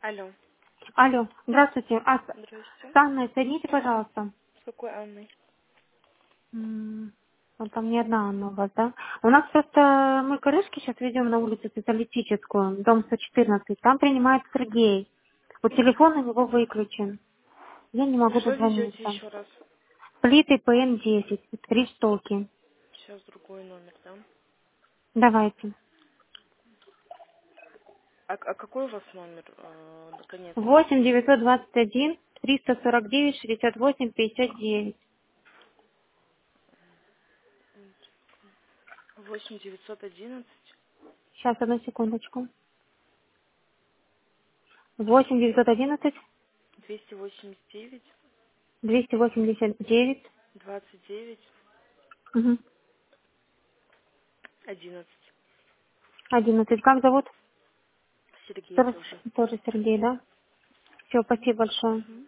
Алло. Алло, здравствуйте. Здрасте. С Анной соедините, пожалуйста. С какой Анной? Вот там не одна Анна у вас, да? У нас просто мы крышки сейчас ведем на улицу Социалистическую, дом 114. Там принимает Сергей. Вот телефон у него выключен. Я не могу Что везете дозвониться. еще раз? Плиты ПН-10, 3 штуки. Сейчас другой номер, да? Давайте. А какой у вас номер, наконец? 8 921 349 68 59. 8 911 Сейчас, одну секундочку. 8 911 289 289. 29 Угу. 11. 11. Как зовут? Сергей Тоже, тоже. тоже Сергей, да? Все, спасибо большое.